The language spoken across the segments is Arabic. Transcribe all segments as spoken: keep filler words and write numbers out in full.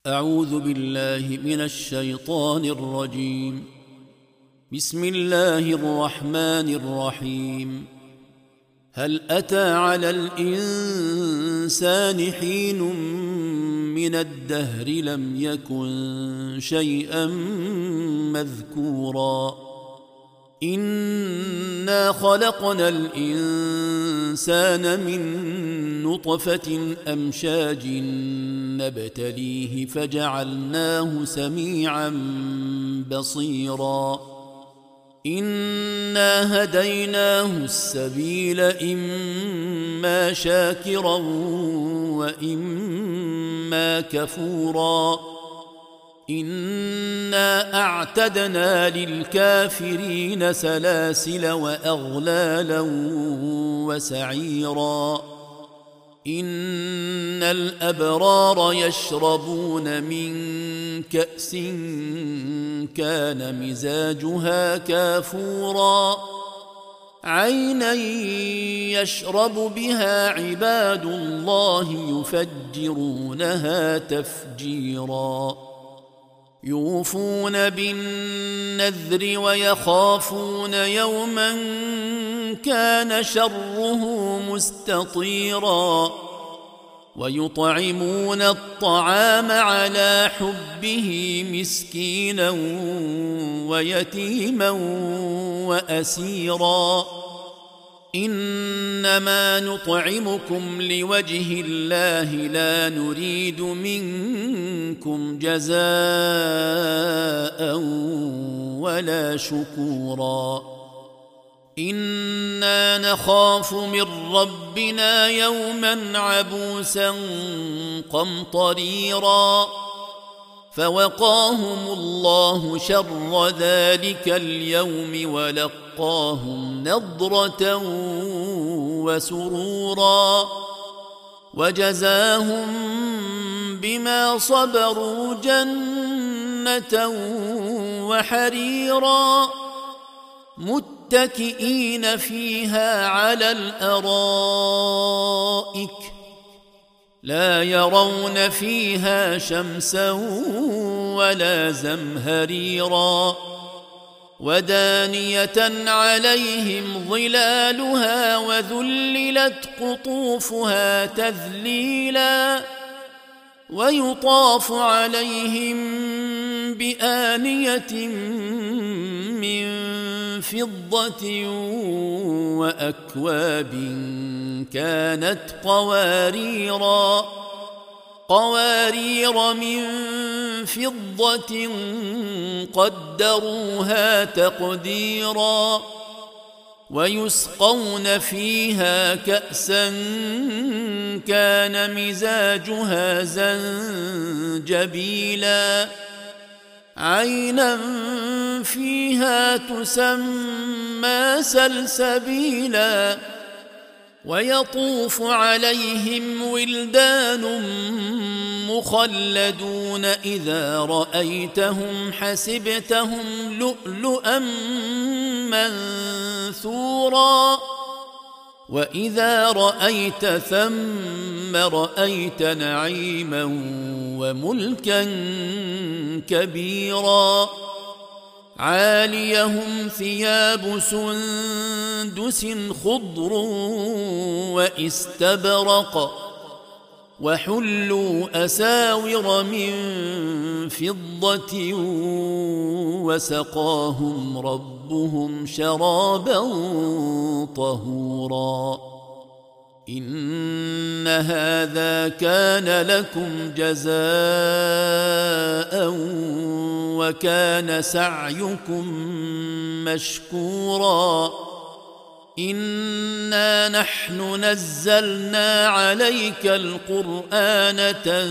أعوذ بالله من الشيطان الرجيم. بسم الله الرحمن الرحيم. هل أتى على الإنسان حين من الدهر لم يكن شيئا مذكورا إنا خلقنا الإنسان من نطفة أمشاج نبتليه فجعلناه سميعا بصيرا إنا هديناه السبيل إما شاكرا وإما كفورا إنا أعتدنا للكافرين سلاسل وأغلالا وسعيرا إن الأبرار يشربون من كأس كان مزاجها كافورا عينا يشرب بها عباد الله يفجرونها تفجيرا يوفون بالنذر ويخافون يوما كان شره مستطيرا ويطعمون الطعام على حبه مسكينا ويتيما وأسيرا إنما نطعمكم لوجه الله لا نريد منكم جزاء ولا شكورا إنا نخاف من ربنا يوما عبوسا قمطريرا فوقاهم الله شر ذلك اليوم ولقاهم نضرة وسرورا وجزاهم بما صبروا جنة وحريرا متكئين فيها على الأرائك لا يرون فيها شمسا ولا زمهريرا ودانية عليهم ظلالها وذللت قطوفها تذليلا ويطاف عليهم بآنية من فضة وأكواب كانت قواريرا قوارير من فضة قدروها تقديرا ويسقون فيها كأسا كان مزاجها زنجبيلا عينا فيها تسمى سلسبيلا ويطوف عليهم ولدان مخلدون إذا رأيتهم حسبتهم لؤلؤا منثورا وإذا رأيت ثم رأيت نعيما وملكا كبيرا عاليهم ثياب سندس خضر واستبرق وحلوا أساور من فضة وسقاهم ربهم شرابا طهورا إن هذا كان لكم جزاء وكان سعيكم مشكورا إنا نحن نزلنا عليك القرآن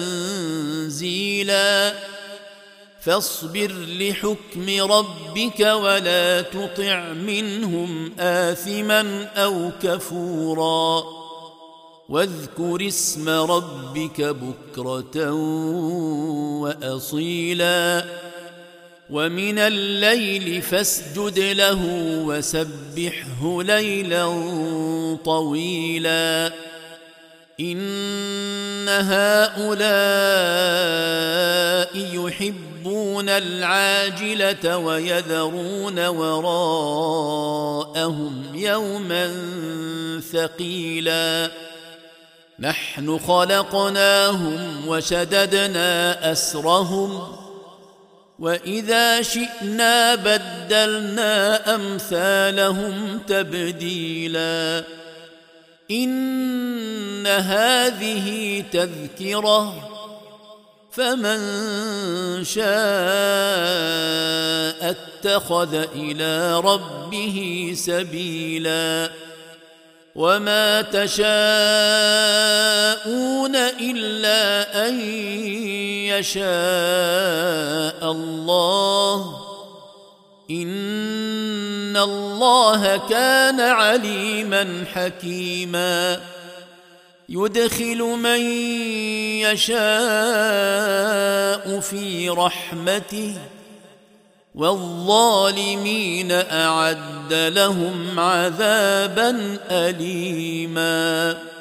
تنزيلا فاصبر لحكم ربك ولا تطع منهم آثما أو كفورا واذكر اسم ربك بكرة وأصيلا ومن الليل فاسجد له وسبحه ليلا طويلا إن هؤلاء يحبون العاجلة ويذرون وراءهم يوما ثقيلا نحن خلقناهم وشددنا أسرهم وإذا شئنا بدلنا أمثالهم تبديلا إن هذه تذكرة فمن شاء اتخذ إلى ربه سبيلا وما تشاءون إلا أن يشاء الله إن الله كان عليما حكيما يدخل من يشاء في رحمته والظالمين أعد لهم عذابا أليما